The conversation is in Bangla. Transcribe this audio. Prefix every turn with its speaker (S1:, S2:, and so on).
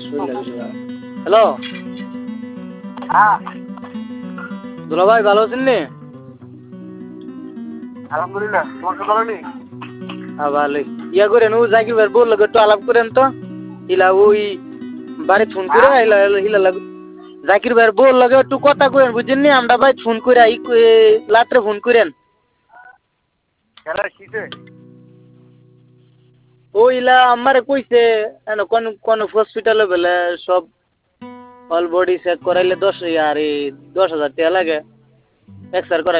S1: হ্যালো
S2: হ্যাঁ
S1: দুলা ভাই ভালো আছেন নি?
S2: আলহামদুলিল্লাহ তোমার ভালো নেই?
S1: হ্যাঁ ভালোই। ইয়া করেন ও জাকির ভাই বললো একটু আলাপ করেন তো ইলা ওই বাড়ি ফোন করে ইলা ইলা লাগ জাকির ভাই বল লাগে একটু কথা কইেন বুঝছেন নি আমরা ভাই ফোন করে রাত্রে ফোন করেন
S2: খেলা কিসে?
S1: ও ইলা আমারে কইছে কোন কোন হসপিটালে বলে সব অল বডি চেক করাইলে 10,000 টাকা লাগে এক্সরে করাইলে